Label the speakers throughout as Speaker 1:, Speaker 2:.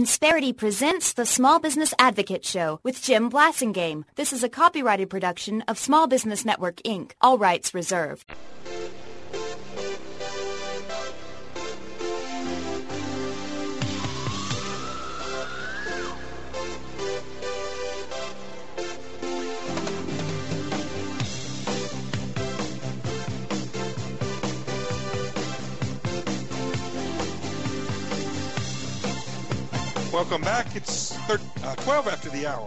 Speaker 1: Insperity presents the Small Business Advocate Show with Jim Blasingame. This is a copyrighted production of Small Business Network, Inc., all rights reserved.
Speaker 2: Welcome back. It's 12 after the hour.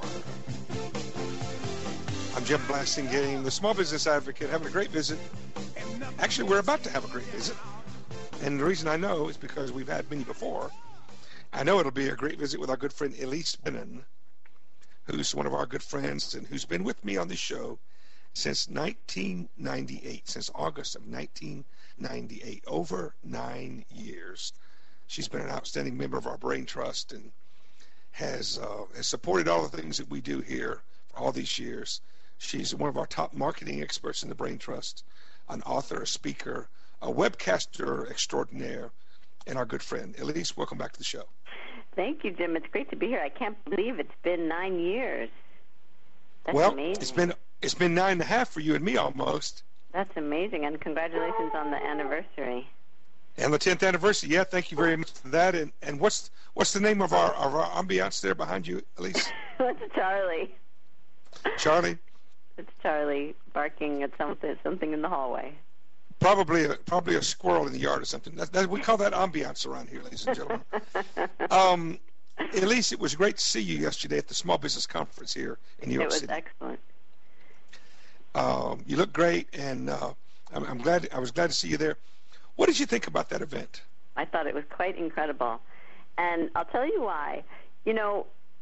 Speaker 2: I'm Jim Blasingame, the Small Business Advocate, having a great visit. Actually, we're about to have a great visit. And the reason I know is because we've had many before. I know it'll be a great visit with our good friend Elise Bennon, who's one of our good friends and who's been with me on this show since 1998, since August of 1998, over 9 years. She's been an outstanding member of our Brain Trust and has supported all the things that we do here for all these years. She's one of our top marketing experts in the Brain Trust, an author, a speaker, a webcaster extraordinaire, and our good friend. Elise, welcome back to the show.
Speaker 3: Thank you, Jim. It's great to be here. I can't believe it's been 9 years. That's amazing.
Speaker 2: It's been 9.5 for you and me almost.
Speaker 3: That's amazing, and congratulations on the anniversary.
Speaker 2: And the 10th anniversary, yeah, thank you very much for that. And what's the name of our ambiance there behind you, Elise?
Speaker 3: It's Charlie.
Speaker 2: Charlie?
Speaker 3: It's Charlie barking at something in the hallway.
Speaker 2: Probably a squirrel in the yard or something. We call that ambiance around here, ladies and gentlemen. Elise, it was great to see you yesterday at the Small Business Conference here in New York City.
Speaker 3: It was excellent.
Speaker 2: You look great, and I was glad to see you there. What did you think about that event?
Speaker 3: I thought it was quite incredible, and I'll tell you why. You know,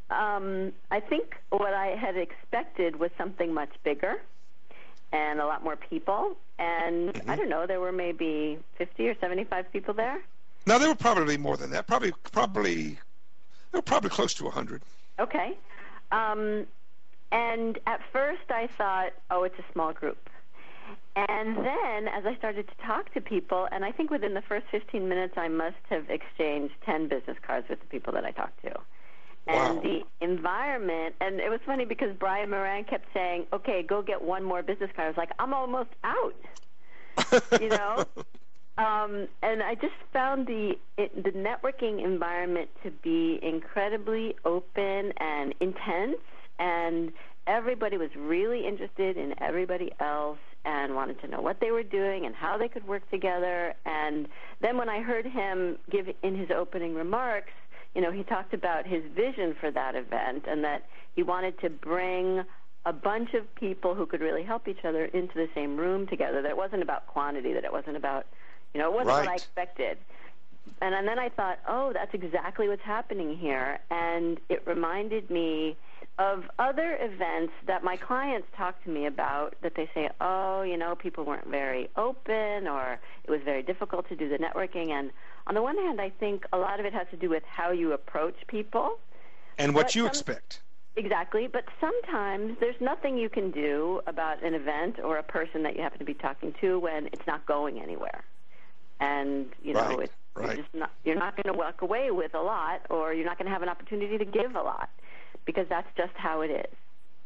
Speaker 3: I think what I had expected was something much bigger and a lot more people, and I don't know, there were maybe 50 or 75 people there.
Speaker 2: No, there were probably more than that. Probably they were probably close to 100.
Speaker 3: Okay. And at first I thought, oh, it's a small group. And then, as I started to talk to people, and I think within the first 15 minutes I must have exchanged 10 business cards with the people that I talked to. And the environment, and it was funny because Brian Moran kept saying, okay, go get one more business card. I was like, I'm almost out, you know? And I just found the networking environment to be incredibly open and intense, and everybody was really interested in everybody else and wanted to know what they were doing and how they could work together. And then when I heard him give in his opening remarks, you know, he talked about his vision for that event and that he wanted to bring a bunch of people who could really help each other into the same room together. That it wasn't about quantity, that it wasn't about, you know, it wasn't what I expected. And then I thought, oh, that's exactly what's happening here. And it reminded me of other events that my clients talk to me about, that they say, oh, you know, people weren't very open, or it was very difficult to do the networking. And on the one hand, I think a lot of it has to do with how you approach people.
Speaker 2: And what you expect.
Speaker 3: Exactly. But sometimes there's nothing you can do about an event or a person that you happen to be talking to when it's not going anywhere. And, you know, you're not going to walk away with a lot, or you're not going to have an opportunity to give a lot, because that's just how it is.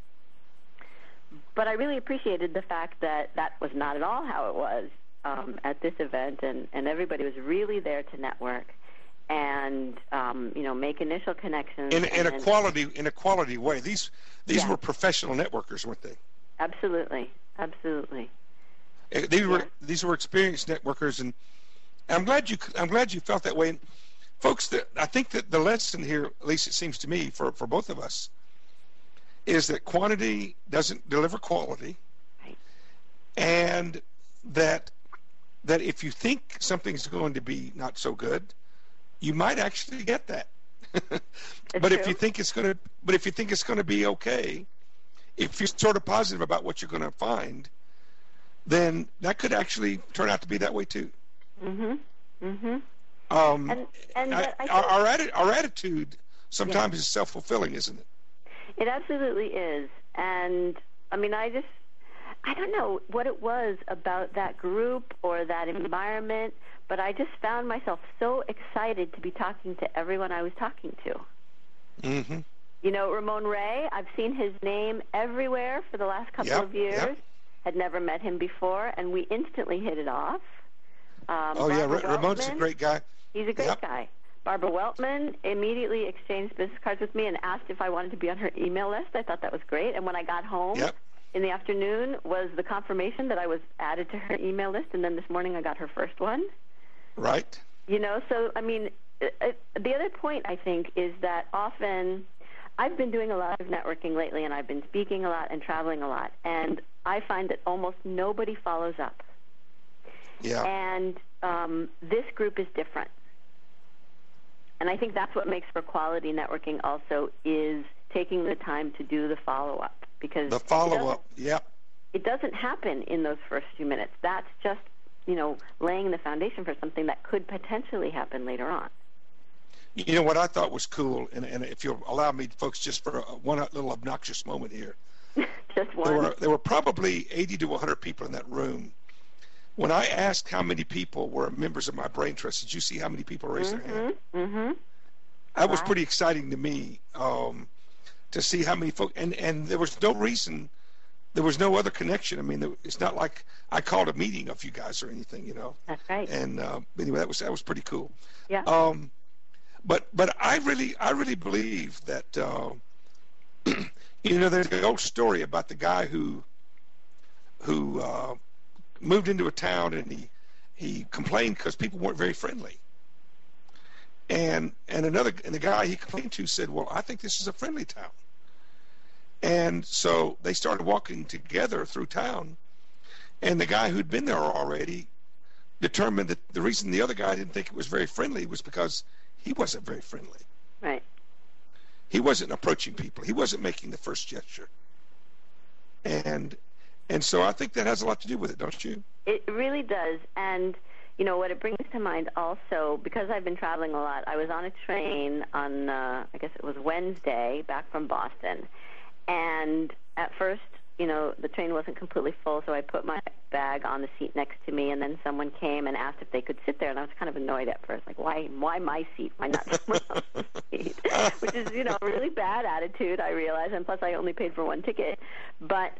Speaker 3: But I really appreciated the fact that that was not at all how it was at this event, and everybody was really there to network and you know, make initial connections
Speaker 2: in a quality way. These were professional networkers, weren't they?
Speaker 3: Absolutely.
Speaker 2: These were experienced networkers, and I'm glad you felt that way. And folks, I think that the lesson here, at least it seems to me, for both of us, is that quantity doesn't deliver quality,
Speaker 3: right.
Speaker 2: And that if you think something's going to be not so good, you might actually get that. But if you think it's going to be okay, if you're sort of positive about what you're going to find, then that could actually turn out to be that way too. Our attitude sometimes is self-fulfilling, isn't it?
Speaker 3: It absolutely is. And I mean, I don't know what it was about that group or that environment, but I just found myself so excited to be talking to everyone I was talking to.
Speaker 2: Mm-hmm.
Speaker 3: You know, Ramon Ray, I've seen his name everywhere for the last couple of years.
Speaker 2: Yep.
Speaker 3: Had never met him before, and we instantly hit it off.
Speaker 2: Ramon's a great guy.
Speaker 3: He's a great guy. Barbara Weltman immediately exchanged business cards with me and asked if I wanted to be on her email list. I thought that was great. And when I got home in the afternoon was the confirmation that I was added to her email list, and then this morning I got her first one.
Speaker 2: Right.
Speaker 3: You know, so, I mean, the other point, I think, is that often I've been doing a lot of networking lately, and I've been speaking a lot and traveling a lot, and I find that almost nobody follows up.
Speaker 2: Yeah.
Speaker 3: And this group is different. And I think that's what makes for quality networking also, is taking the time to do the follow-up. Because
Speaker 2: the follow-up,
Speaker 3: it doesn't happen in those first few minutes. That's just, you know, laying the foundation for something that could potentially happen later on.
Speaker 2: You know what I thought was cool, and if you'll allow me, folks, just for one little obnoxious moment here.
Speaker 3: Just one.
Speaker 2: There were probably 80 to 100 people in that room. When I asked how many people were members of my brain trust, did you see how many people raised their hand?
Speaker 3: Mm-hmm.
Speaker 2: That was pretty exciting to me, to see how many folks. And there was no reason, there was no other connection. I mean, it's not like I called a meeting of you guys or anything, you know.
Speaker 3: That's right.
Speaker 2: And anyway, that was pretty cool.
Speaker 3: Yeah.
Speaker 2: But I really believe that you know, there's the old story about the guy who moved into a town, and he complained because people weren't very friendly. And the guy he complained to said, "Well, I think this is a friendly town." And so they started walking together through town, and the guy who'd been there already determined that the reason the other guy didn't think it was very friendly was because he wasn't very friendly.
Speaker 3: Right.
Speaker 2: He wasn't approaching people. He wasn't making the first gesture. And so I think that has a lot to do with it, don't you? It
Speaker 3: really does. And, you know, what it brings to mind also, because I've been traveling a lot, I was on a train on, I guess it was Wednesday, back from Boston. And at first, you know, the train wasn't completely full, so I put my bag on the seat next to me, and then someone came and asked if they could sit there, and I was kind of annoyed at first, like, why my seat? Why not someone else's seat? Which is, you know, a really bad attitude, I realize, and plus I only paid for one ticket. But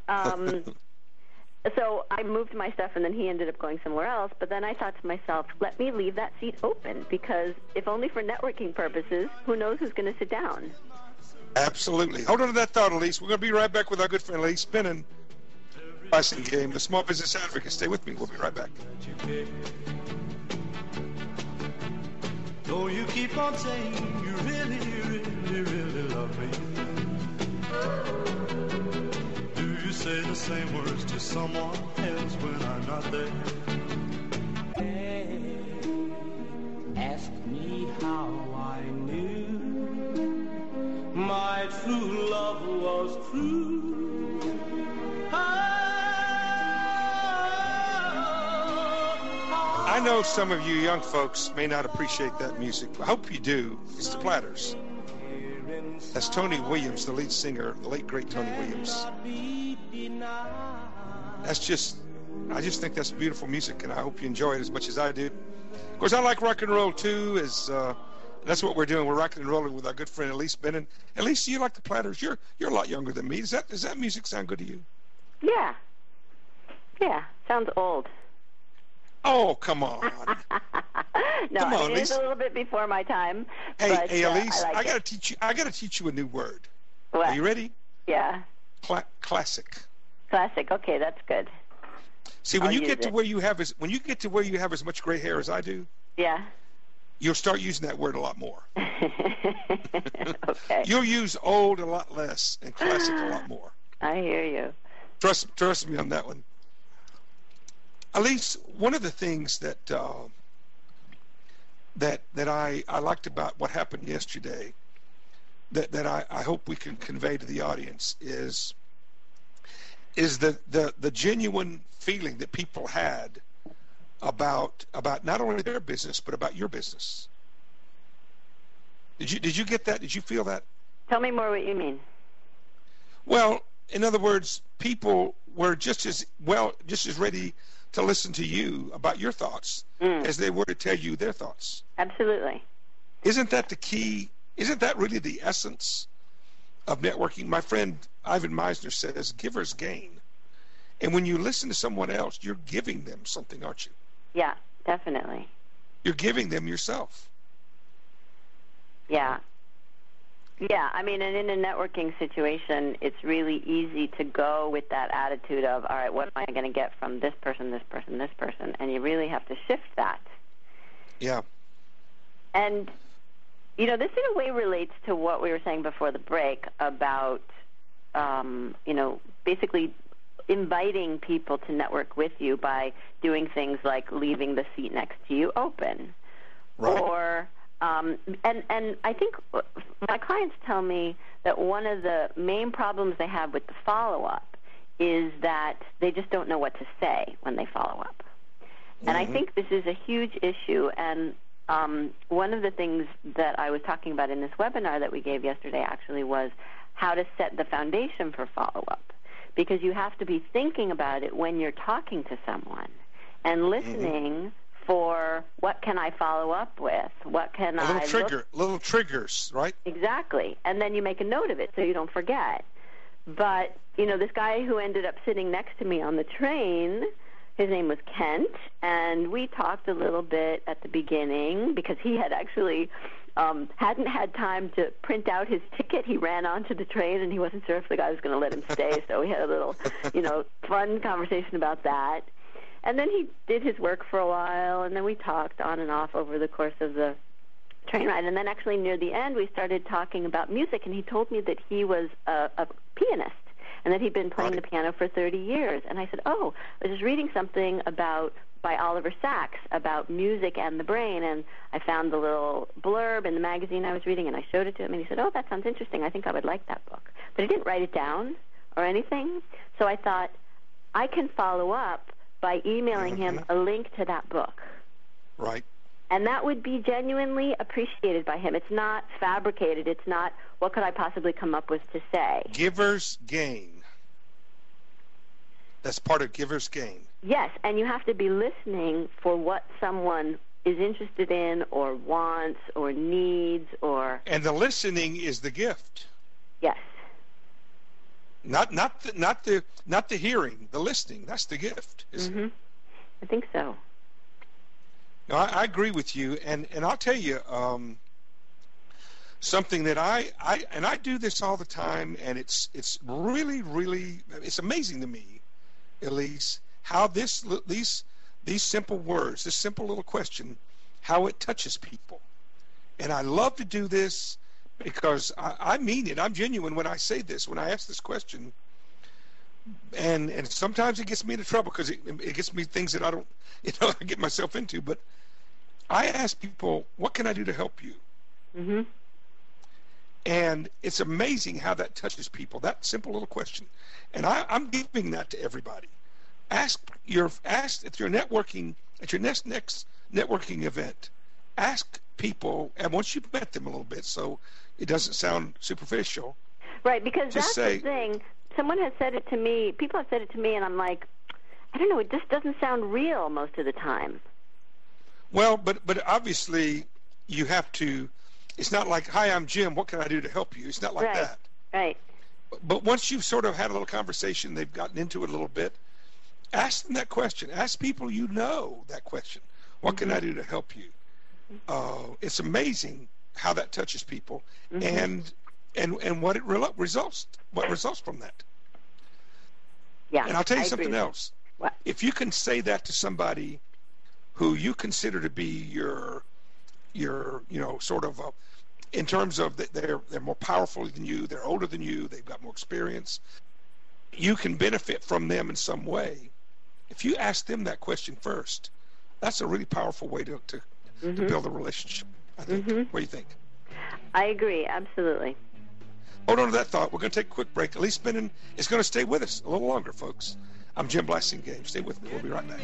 Speaker 3: so I moved my stuff, and then he ended up going somewhere else. But then I thought to myself, let me leave that seat open, because if only for networking purposes, who knows who's going to sit down?
Speaker 2: Absolutely. Hold on to that thought, Elise. We're going to be right back with our good friend Elise Bennon. Blessing Game, the Small Business Advocate. Stay with me. We'll be right back.
Speaker 4: Though you keep on saying you really, really, really love me, do you say the same words to someone else when I'm not there?
Speaker 5: Hey, ask me how I knew my true love was true.
Speaker 2: I know some of you young folks may not appreciate that music. I hope you do. It's the Platters. That's Tony Williams, the lead singer, the late great Tony Williams. I just think that's beautiful music, and I hope you enjoy it as much as I do. Of course, I like rock and roll too. That's what we're doing. We're rocking and rolling with our good friend Elise Bennon. Elise, do you like the Platters? You're a lot younger than me. Does that music sound good to you?
Speaker 3: Yeah. Sounds old.
Speaker 2: Oh, come on.
Speaker 3: No,
Speaker 2: come on,
Speaker 3: it's a little bit before my time.
Speaker 2: Hey, Elise,
Speaker 3: I
Speaker 2: gotta teach you a new word.
Speaker 3: What?
Speaker 2: Are you ready?
Speaker 3: Yeah.
Speaker 2: Classic.
Speaker 3: Classic. Okay, that's good.
Speaker 2: See, when you get to where you have as much gray hair as I do,
Speaker 3: yeah,
Speaker 2: you'll start using that word a lot more.
Speaker 3: Okay.
Speaker 2: You'll use old a lot less and classic a lot more.
Speaker 3: I hear you.
Speaker 2: Trust me on that one. Elise, one of the things that I liked about what happened yesterday, that I hope we can convey to the audience is the genuine feeling that people had about not only their business but about your business. Did you get that? Did you feel that?
Speaker 3: Tell me more what you mean.
Speaker 2: Well, in other words, people were just as ready to listen to you about your thoughts as they were to tell you their thoughts.
Speaker 3: Absolutely.
Speaker 2: Isn't that the key Isn't that really the essence of networking? My friend Ivan Meisner says, givers gain. And when you listen to someone else, you're giving them something, aren't you?
Speaker 3: Yeah, definitely.
Speaker 2: You're giving them yourself.
Speaker 3: Yeah. Yeah, I mean, and in a networking situation, it's really easy to go with that attitude of, all right, what am I going to get from this person, this person, this person? And you really have to shift that.
Speaker 2: Yeah.
Speaker 3: And, you know, this in a way relates to what we were saying before the break about, you know, basically inviting people to network with you by doing things like leaving the seat next to you open.
Speaker 2: Right.
Speaker 3: Or... and I think my clients tell me that one of the main problems they have with the follow-up is that they just don't know what to say when they follow up. And I think this is a huge issue. And one of the things that I was talking about in this webinar that we gave yesterday actually was how to set the foundation for follow-up. Because you have to be thinking about it when you're talking to someone and listening for what can I follow up with? What can
Speaker 2: little triggers, right?
Speaker 3: Exactly. And then you make a note of it so you don't forget. But, you know, this guy who ended up sitting next to me on the train, his name was Kent, and we talked a little bit at the beginning because he had actually hadn't had time to print out his ticket. He ran onto the train, and he wasn't sure if the guy was going to let him stay, so we had a little, you know, fun conversation about that. And then he did his work for a while, and then we talked on and off over the course of the train ride. And then actually near the end, we started talking about music, and he told me that he was a pianist and that he'd been playing the piano for 30 years. And I said, oh, I was just reading something by Oliver Sacks about music and the brain, and I found the little blurb in the magazine I was reading, and I showed it to him, and he said, oh, that sounds interesting. I think I would like that book. But he didn't write it down or anything. So I thought, I can follow up by emailing him a link to that book.
Speaker 2: Right.
Speaker 3: And that would be genuinely appreciated by him. It's not fabricated. It's not, what could I possibly come up with to say?
Speaker 2: Givers gain. That's part of givers gain.
Speaker 3: Yes, and you have to be listening for what someone is interested in or wants or needs or...
Speaker 2: And the listening is the gift.
Speaker 3: Yes.
Speaker 2: Not the hearing, the listening. That's the gift, isn't it?
Speaker 3: I think so.
Speaker 2: No, I agree with you, and I'll tell you something that I do this all the time, and it's really it's amazing to me, Elise, how these simple words, this simple little question, how it touches people, and I love to do this. Because I mean it. I'm genuine when I say this, when I ask this question. And sometimes it gets me into trouble because it gets me things that I don't, I get myself into. But I ask people, what can I do to help you? And it's amazing how that touches people, that simple little question. And I'm giving that to everybody. Ask at your networking, at your next networking event, ask people, and once you've met them a little bit, so it doesn't sound superficial.
Speaker 3: Right, because that's
Speaker 2: the
Speaker 3: thing. Someone has said it to me, people have said it to me, and I'm like, I don't know, it just doesn't sound real most of the time.
Speaker 2: Well, but obviously you have to, it's not like, hi, I'm Jim, what can I do to help you? It's not like that.
Speaker 3: Right.
Speaker 2: But once you've sort of had a little conversation, they've gotten into it a little bit, ask them that question. Ask people you know that question. What can I do to help you? It's amazing how that touches people, and what it results from that.
Speaker 3: Yeah.
Speaker 2: And I'll tell you something else.
Speaker 3: What?
Speaker 2: If you can say that to somebody who you consider to be your sort of in terms of they're more powerful than you, they're older than you, they've got more experience, you can benefit from them in some way. If you ask them that question first, that's a really powerful way to build a relationship, I think. What do you think?
Speaker 3: I agree, absolutely.
Speaker 2: Hold on to that thought. We're going to take a quick break. Elise Spinning is going to stay with us a little longer, folks. I'm Jim Blasingame. Stay with me. We'll be right back.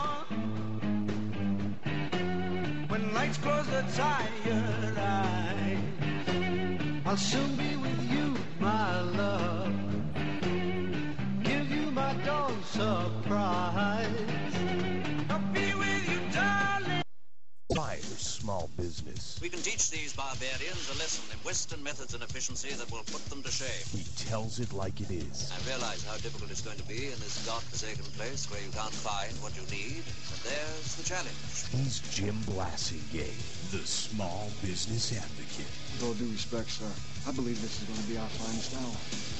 Speaker 4: When lights close the tired eyes, I'll soon be with you, my love. Give you my dawn surprise. I'll be with you, darling.
Speaker 6: Lives small business.
Speaker 7: We can teach these barbarians a lesson in Western methods and efficiency that will put them to shame.
Speaker 6: He tells it like it is.
Speaker 7: I realize how difficult it's going to be in this godforsaken place where you can't find what you need, but there's the challenge.
Speaker 6: He's Jim Blasingame, the small business advocate.
Speaker 8: With all due respect, sir, I believe this is going to be our finest hour.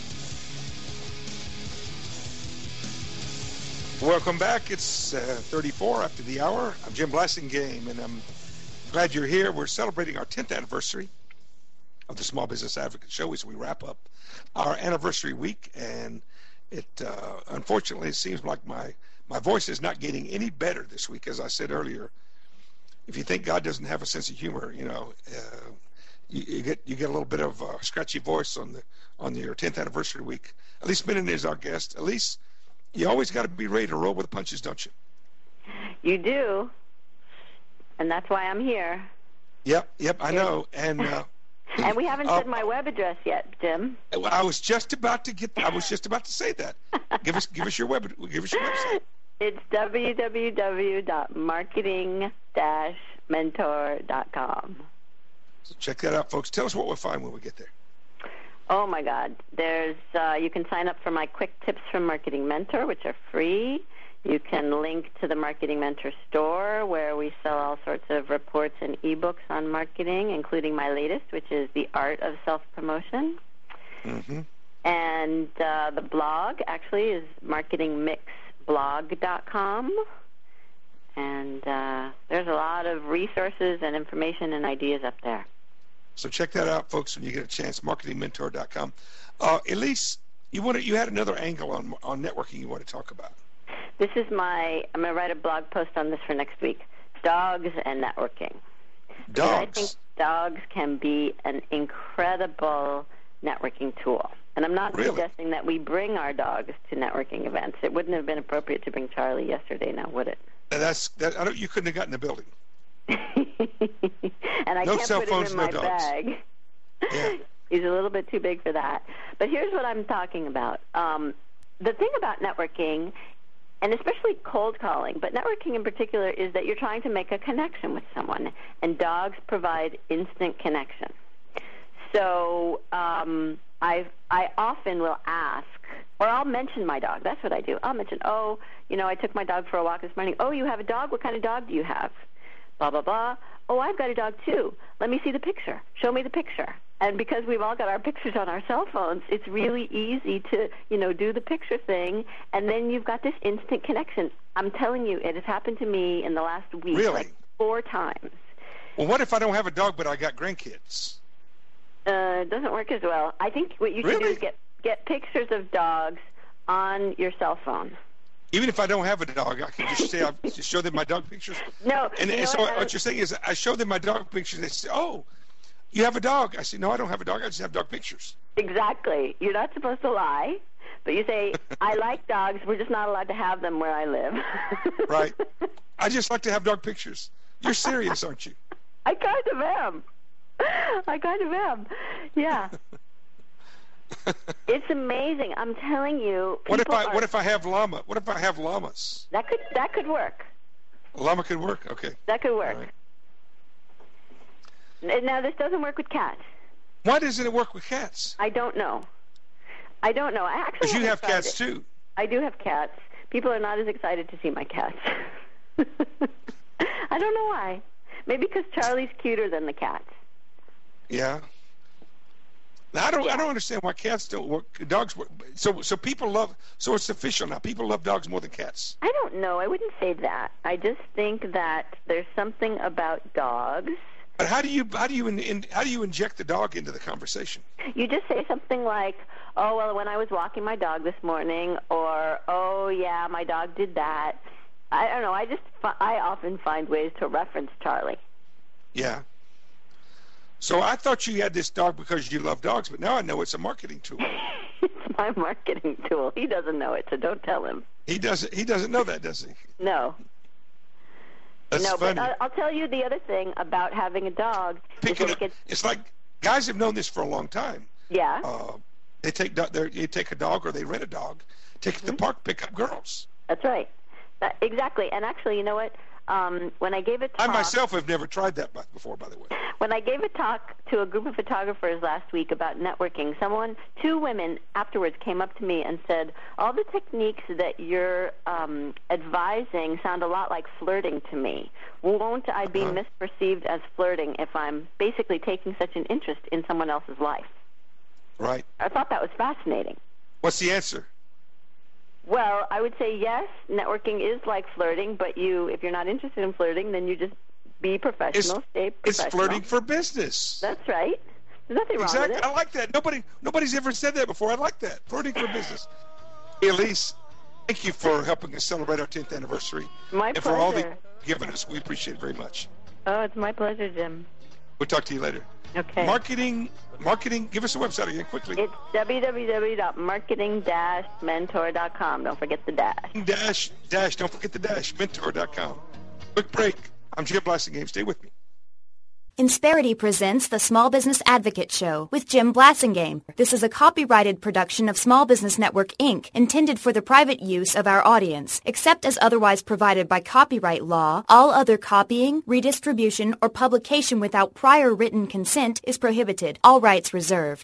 Speaker 2: Welcome back. It's 34 after the hour. I'm Jim Blasingame, and I'm glad you're here. We're celebrating our 10th anniversary of the Small Business Advocate Show as we wrap up our anniversary week, and it unfortunately it seems like my voice is not getting any better this week. As I said earlier, if you think God doesn't have a sense of humor, you get a little bit of a scratchy voice on your 10th anniversary week. At least Menon is our guest. At least you always got to be ready to roll with the punches, don't you?
Speaker 3: You do, and that's why I'm here.
Speaker 2: Yep, I know. And
Speaker 3: and we haven't said my web address yet, Jim.
Speaker 2: I was just about to say that. Give us your website.
Speaker 3: It's www.marketing-mentor.com.
Speaker 2: So check that out, folks. Tell us what we'll find when we get there.
Speaker 3: Oh my God! There's you can sign up for my quick tips from Marketing Mentor, which are free. You can link to the Marketing Mentor store, where we sell all sorts of reports and ebooks on marketing, including my latest, which is The Art of Self-Promotion.
Speaker 2: Mm-hmm.
Speaker 3: And the blog actually is marketingmixblog.com. And there's a lot of resources and information and ideas up there.
Speaker 2: So check that out, folks, when you get a chance, marketingmentor.com. Elise, you had another angle on networking you want to talk about.
Speaker 3: This is I'm going to write a blog post on this for next week. Dogs and networking.
Speaker 2: Dogs?
Speaker 3: I think dogs can be an incredible networking tool. And I'm not suggesting that we bring our dogs to networking events. It wouldn't have been appropriate to bring Charlie yesterday, now would it?
Speaker 2: You couldn't have gotten the building.
Speaker 3: And I
Speaker 2: no
Speaker 3: can't
Speaker 2: cell
Speaker 3: put
Speaker 2: phones,
Speaker 3: him in my
Speaker 2: no dogs.
Speaker 3: bag.
Speaker 2: Yeah.
Speaker 3: He's a little bit too big for that. But here's what I'm talking about. The thing about networking, and especially cold calling, but networking in particular, is that you're trying to make a connection with someone, and dogs provide instant connection. So I often will ask, or I'll mention my dog. That's what I do. I'll mention, I took my dog for a walk this morning. Oh, you have a dog? What kind of dog do you have? Blah, blah, blah. Oh, I've got a dog, too. Let me see the picture. Show me the picture. And because we've all got our pictures on our cell phones, it's really easy to, do the picture thing, and then you've got this instant connection. I'm telling you, it has happened to me in the last week,
Speaker 2: Really?
Speaker 3: like 4 times.
Speaker 2: Well, what if I don't have a dog, but I got grandkids?
Speaker 3: It doesn't work as well. I think what you should do is get pictures of dogs on your cell phone.
Speaker 2: Even if I don't have a dog, I can just say, just show them my dog pictures?
Speaker 3: No.
Speaker 2: And so what you're saying is I show them my dog pictures. They say, oh, you have a dog. I say, no, I don't have a dog. I just have dog pictures.
Speaker 3: Exactly. You're not supposed to lie, but you say, I like dogs. We're just not allowed to have them where I live.
Speaker 2: Right. I just like to have dog pictures. You're serious, aren't you?
Speaker 3: I kind of am. Yeah. It's amazing. I'm telling you.
Speaker 2: What if I have llama? What if I have llamas?
Speaker 3: That could work.
Speaker 2: A llama could work. Okay.
Speaker 3: That could work.
Speaker 2: Right.
Speaker 3: Now this doesn't work with cats.
Speaker 2: Why doesn't it work with cats?
Speaker 3: I don't know. I actually.
Speaker 2: Because you have cats too.
Speaker 3: I do have cats. People are not as excited to see my cats. I don't know why. Maybe because Charlie's cuter than the cats.
Speaker 2: Yeah. Now, I don't understand why cats don't work. Dogs work. So people love. So it's official now. People love dogs more than cats.
Speaker 3: I don't know. I wouldn't say that. I just think that there's something about dogs.
Speaker 2: But how do you inject the dog into the conversation?
Speaker 3: You just say something like, "Oh well, when I was walking my dog this morning," or "Oh yeah, my dog did that." I don't know. I often find ways to reference Charlie.
Speaker 2: Yeah. So I thought you had this dog because you love dogs, but now I know it's a marketing tool.
Speaker 3: It's my marketing tool. He doesn't know it, so don't tell him.
Speaker 2: He doesn't know that, does he?
Speaker 3: No.
Speaker 2: That's funny.
Speaker 3: But I'll tell you the other thing about having a dog.
Speaker 2: It's like guys have known this for a long time.
Speaker 3: Yeah.
Speaker 2: They take a dog or they rent a dog, take it to the park, pick up girls.
Speaker 3: That's right. Exactly. And actually, you know what? When I gave a talk,
Speaker 2: I myself have never tried that before, by the way.
Speaker 3: When I gave a talk to a group of photographers last week about networking, two women afterwards came up to me and said, all the techniques that you're advising sound a lot like flirting to me. Won't I be misperceived as flirting if I'm basically taking such an interest in someone else's life?
Speaker 2: Right.
Speaker 3: I thought that was fascinating.
Speaker 2: What's the answer?
Speaker 3: Well, I would say yes, networking is like flirting, but if you're not interested in flirting, then you just be professional, stay professional.
Speaker 2: It's flirting for business.
Speaker 3: That's right. There's nothing wrong with it.
Speaker 2: I like that. Nobody's ever said that before. I like that. Flirting for business. Hey, Elise, thank you for helping us celebrate our 10th anniversary.
Speaker 3: My
Speaker 2: and
Speaker 3: pleasure.
Speaker 2: for all that you've given us. We appreciate it very much.
Speaker 3: Oh, it's my pleasure, Jim.
Speaker 2: We'll talk to you later.
Speaker 3: Okay.
Speaker 2: Marketing, give us a website again quickly.
Speaker 3: It's www.marketing-mentor.com. Don't forget the dash.
Speaker 2: Don't forget the dash, mentor.com. Quick break. I'm Jim Blasingame. Stay with me.
Speaker 1: Insperity presents the Small Business Advocate Show with Jim Blasingame. This is a copyrighted production of Small Business Network, Inc., intended for the private use of our audience. Except as otherwise provided by copyright law, all other copying, redistribution, or publication without prior written consent is prohibited. All rights reserved.